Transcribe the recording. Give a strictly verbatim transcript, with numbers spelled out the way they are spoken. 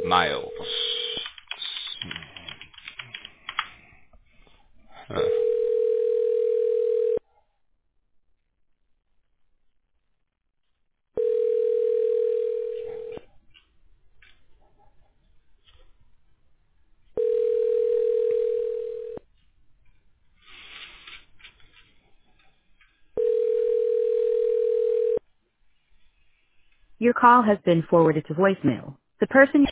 Miles. Uh, Your call has been forwarded to voicemail. The person